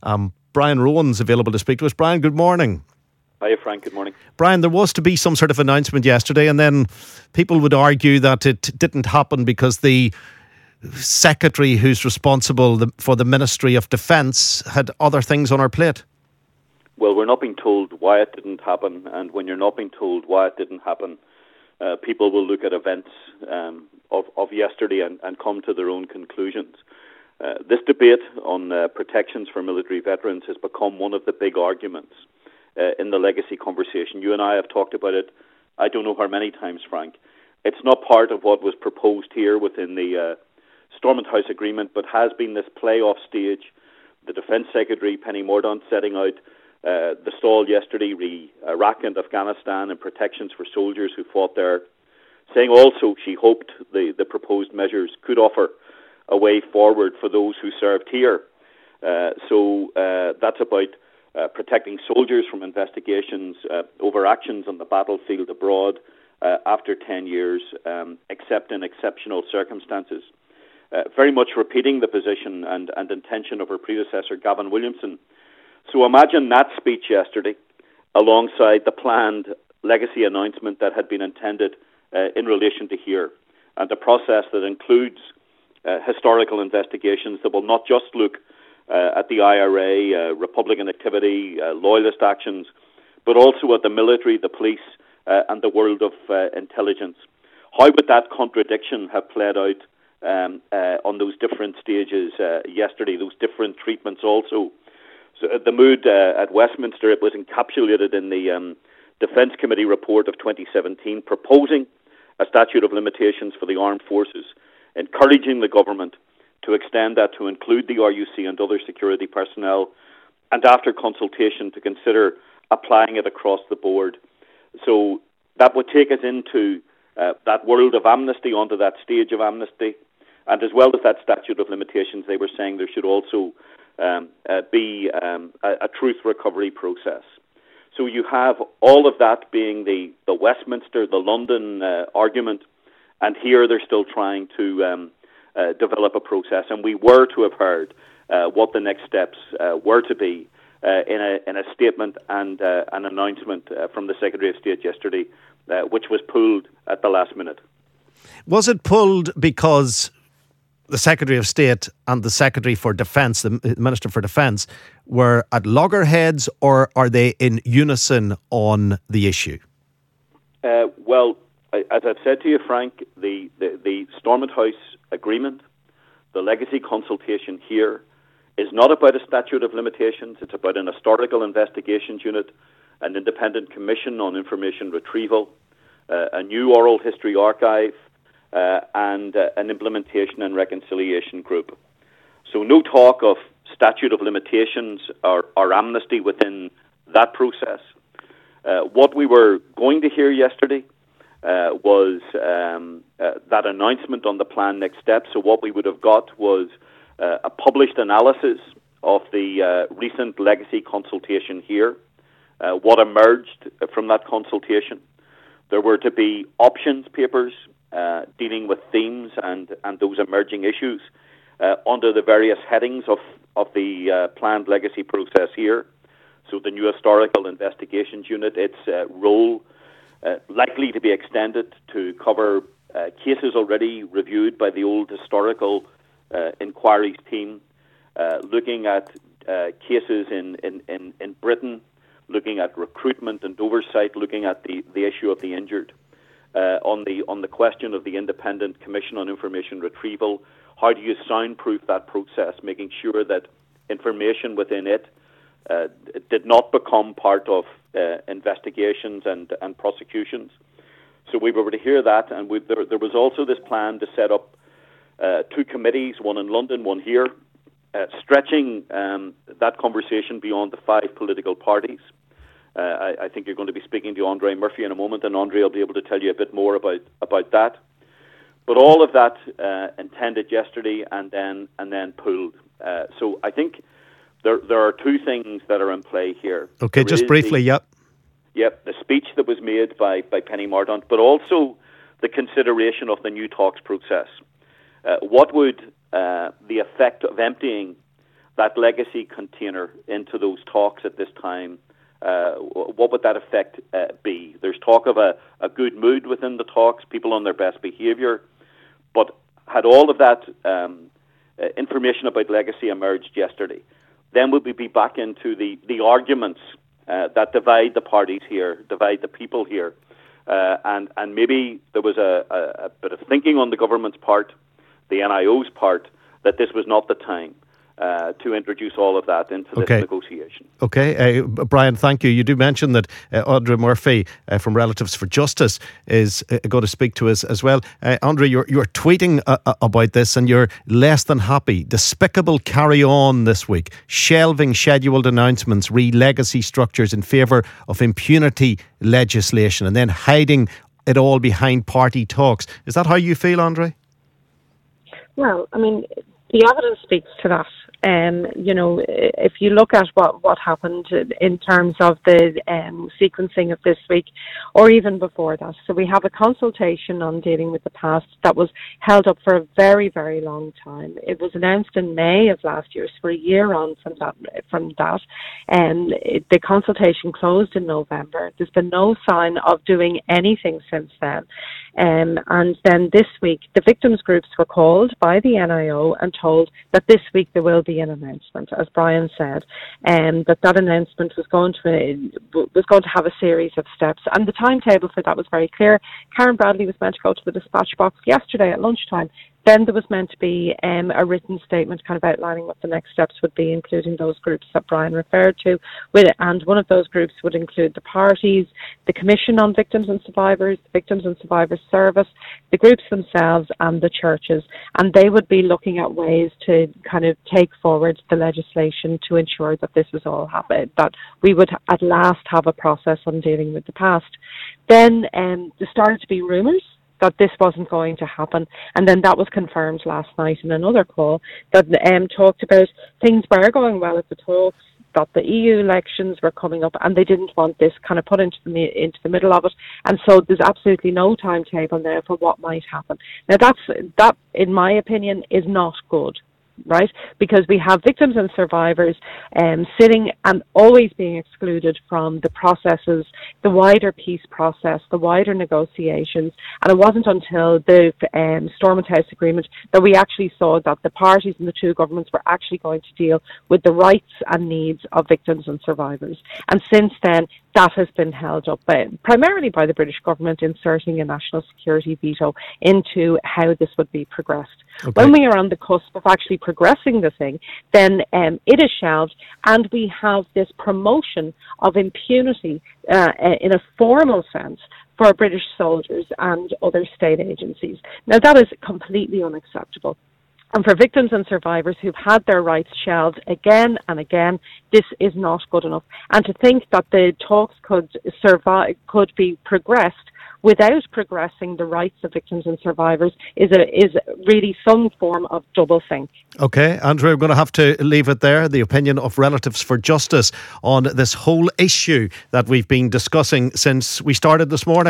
Brian Rowan's available to speak to us. Brian, good morning. Hiya, Frank. Good morning. Brian, there was to be some sort of announcement yesterday, and then people would argue that it didn't happen because the secretary who's responsible for the Ministry of Defence had other things on her plate. Well, we're not being told why it didn't happen, and when you're not being told why it didn't happen, people will look at events of yesterday and come to their own conclusions. This debate on protections for military veterans has become one of the big arguments in the legacy conversation. You and I have talked about it, I don't know how many times, Frank. It's not part of what was proposed here within the Stormont House Agreement, but has been this playoff stage. The Defence Secretary, Penny Mordaunt, setting out the stall yesterday, Iraq and Afghanistan and protections for soldiers who fought there, saying also she hoped the proposed measures could offer a way forward for those who served here. So that's about protecting soldiers from investigations over actions on the battlefield abroad after 10 years, except in exceptional circumstances. Very much repeating the position and intention of her predecessor, Gavin Williamson. So imagine that speech yesterday alongside the planned legacy announcement that had been intended in relation to here, and the process that includes historical investigations that will not just look at the IRA, Republican activity, loyalist actions, but also at the military, the police, and the world of intelligence. How would that contradiction have played out on those different stages yesterday, those different treatments also? So the mood at Westminster, it was encapsulated in the Defence Committee report of 2017, proposing a statute of limitations for the armed forces, encouraging the government to extend that to include the RUC and other security personnel, and after consultation to consider applying it across the board. So that would take us into that world of amnesty, onto that stage of amnesty, and as well as that statute of limitations, they were saying there should also be a truth recovery process. So you have all of that being the Westminster, the London argument, and here they're still trying to develop a process. And we were to have heard what the next steps were to be in a statement and an announcement from the Secretary of State yesterday, which was pulled at the last minute. Was it pulled because the Secretary of State and the Secretary for Defence, the Minister for Defence, were at loggerheads, or are they in unison on the issue? Well, as I've said to you, Frank, the Stormont House Agreement, the legacy consultation here, is not about a statute of limitations. It's about an historical investigations unit, an independent commission on information retrieval, a new oral history archive, and an implementation and reconciliation group. So no talk of statute of limitations or amnesty within that process. What we were going to hear yesterday was that announcement on the plan next steps. So what we would have got was a published analysis of the recent legacy consultation here, what emerged from that consultation. There were to be options papers dealing with themes and those emerging issues under the various headings of the planned legacy process here. So the new historical investigations unit, its role likely to be extended to cover cases already reviewed by the old historical inquiries team, looking at cases in Britain, looking at recruitment and oversight, looking at the issue of the injured. On the question of the Independent Commission on Information Retrieval, how do you soundproof that process, making sure that information within it did not become part of investigations and prosecutions. So we were to hear that, and there was also this plan to set up two committees, one in London, one here, stretching that conversation beyond the five political parties. I think you're going to be speaking to Andre Murphy in a moment, and Andre will be able to tell you a bit more about that. But all of that intended yesterday and then pulled. So I think there are two things that are in play here. Okay, there just briefly, yep. Yep, the speech that was made by Penny Mordaunt, but also the consideration of the new talks process. What would the effect of emptying that legacy container into those talks at this time, what would that effect be? There's talk of a good mood within the talks, people on their best behaviour, but had all of that information about legacy emerged yesterday, then would we be back into the arguments that divide the parties here, divide the people here, and maybe there was a bit of thinking on the government's part, the NIO's part, that this was not the time to introduce all of that into this negotiation. Okay, Brian, thank you. You do mention that Andrea Murphy from Relatives for Justice is going to speak to us as well. Andrea, you're tweeting about this and you're less than happy. Despicable carry on this week. Shelving scheduled announcements, re-legacy structures in favour of impunity legislation and then hiding it all behind party talks. Is that how you feel, Andrea? Well, I mean, the evidence speaks to that. If you look at what happened in terms of the sequencing of this week, or even before that. So we have a consultation on dealing with the past that was held up for a very, very long time. It was announced in May of last year, so we're a year on from that. The consultation closed in November. There's been no sign of doing anything since then. And then this week, the victims groups were called by the NIO and told that this week there will be an announcement, as Brian said, that announcement was going to have a series of steps. And the timetable for that was very clear. Karen Bradley was meant to go to the dispatch box yesterday at lunchtime. Then there was meant to be a written statement kind of outlining what the next steps would be, including those groups that Brian referred to. And one of those groups would include the parties, the Commission on Victims and Survivors, the Victims and Survivors Service, the groups themselves and the churches. And they would be looking at ways to kind of take forward the legislation to ensure that this was all happening, that we would at last have a process on dealing with the past. Then there started to be rumours that this wasn't going to happen. And then that was confirmed last night in another call that talked about things were going well at the talks, that the EU elections were coming up and they didn't want this kind of put into the middle of it. And so there's absolutely no timetable now for what might happen. Now that, in my opinion, is not good. Right, because we have victims and survivors sitting and always being excluded from the processes, the wider peace process, the wider negotiations. And it wasn't until the Stormont House Agreement that we actually saw that the parties and the two governments were actually going to deal with the rights and needs of victims and survivors. And since then, that has been held up primarily by the British government inserting a national security veto into how this would be progressed. Okay. When we are on the cusp of actually progressing the thing, then it is shelved, and we have this promotion of impunity in a formal sense for British soldiers and other state agencies. Now, that is completely unacceptable. And for victims and survivors who've had their rights shelved again and again, this is not good enough. And to think that the talks could be progressed without progressing the rights of victims and survivors is really some form of doublethink. Okay, Andrea, we're going to have to leave it there. The opinion of Relatives for Justice on this whole issue that we've been discussing since we started this morning.